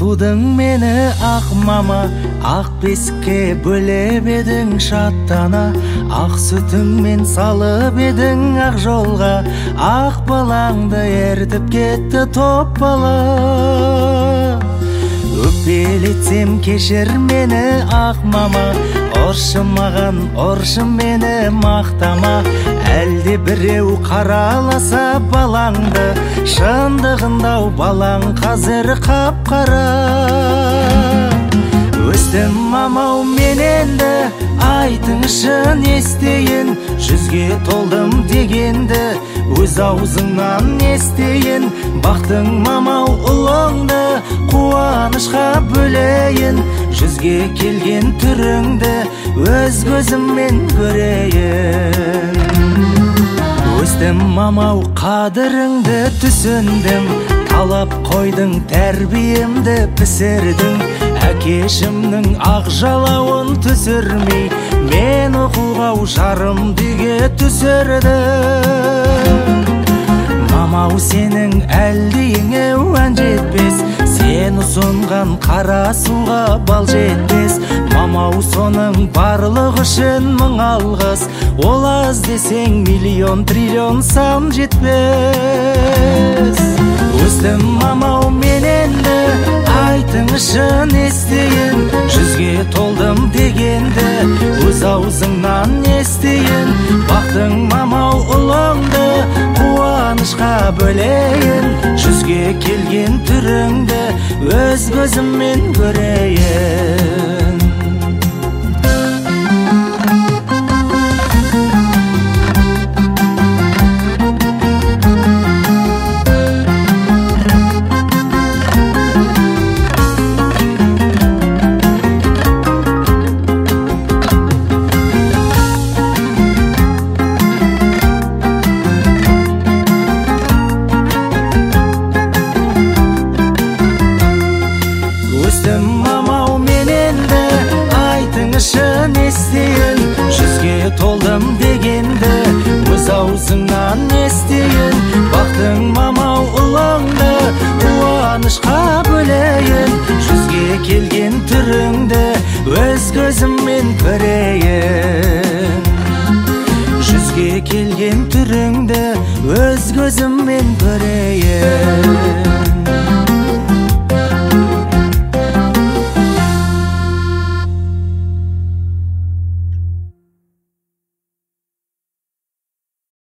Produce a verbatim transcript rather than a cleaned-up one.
тудың мені ақ мама, ақ бесікке бөлеп едің шаттана, ақ сүтіңмен салып едің ақ жолға, ақ балаңды ертіп кетті топ бала. Өкпелетсем кешір мені ақ мама, ұршы маған, ұршы мені мақтама. Әлде біреу қараласа балаңды, шындығындау балаң қазір қап-қара. Өстім мамау мен енді, айтыңшы не істейін, жүзге толдым дегенді өз аузыңнан не естейін. Бақтың мамау ұлыңды қуанышқа бөлейін, жүзге келген түріңді өз көзіммен көрейін. Өстім мамау қадіріңді түсіндім, талап қойдың тәрбиемді пісірдің. Әкешімнің ақ жалауын түсірмей, мен оқуғау жарым деге түсірді. Мамау сенің әлдейіңе ән жетпес, сен ұсынған қара суға бал жетпес. Мамау соның барлық үшін мың алғыс, ол аз десең миллион триллион сан жетпес. Өстім мамау мен енді, айтыңшы не істейін, жүзге толдым дегенді өз аузыңнан не естейін. Бақтың мамау ұлыңды қуанышқа бөлейін, жүзге келген түріңді өз көзіммен көрейін. Өстім мамау мен енді, айтыңшы не істейін, жүзге толдым дегенді өз аузыңнан не естейін. Бақтың мамау ұлыңды қуанышқа бөлейін, жүзге келген түріңді өз көзіммен көрейін. Жүзге келген түріңді өз көзіммен көрейін.